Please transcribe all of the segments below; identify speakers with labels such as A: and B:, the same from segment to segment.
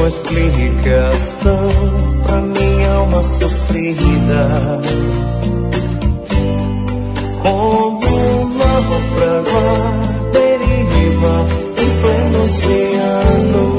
A: uma explicação pra minha alma sofrida. Como um náufrago à deriva em pleno oceano,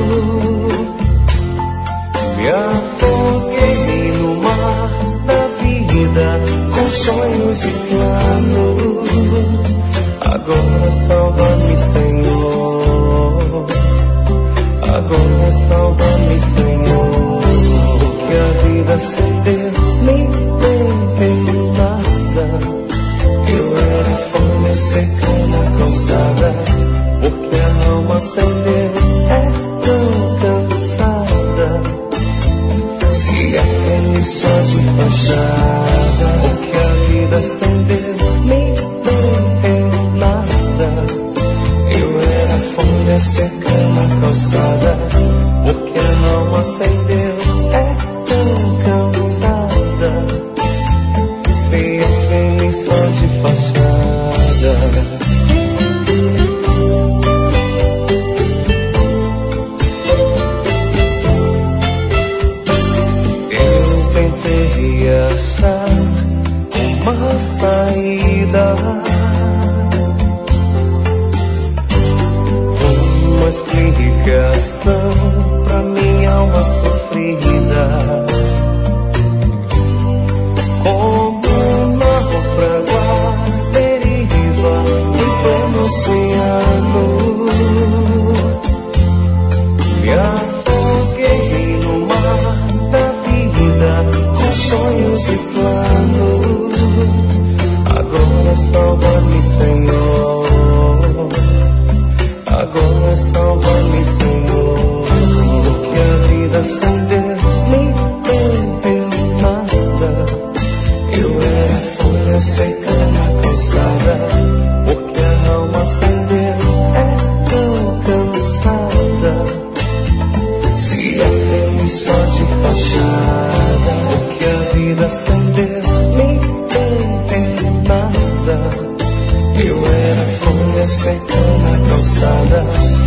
A: me afoguei no mar da vida com sonhos e planos. Agora salva-me, Senhor. Agora salva-me, Senhor. Que a vida sem Deus me tem nada. Eu era folha seca na calçada, porque a alma sem Deus é tão cansada. Se é feliz só de fachada, porque a vida sem Deus me tem nada. Eu era folha seca na calçada, porque a alma sem Deus é tão cansada. Se é feliz só de fachada. Eu tentei achar uma saída, uma explicação pra minha alma sofrida. Como um náufrago à deriva em pleno oceano, me afoguei no mar da vida com sonhos e planos. Agora salva-me, Senhor. Agora salva-me, Senhor. Que a vida sem Deus me tem nada. Eu era folha seca na calçada, porque a alma sem Deus é tão cansada. Se é feliz só de fachada, porque a vida sem Deus me tem nada. Eu era folha seca na calçada,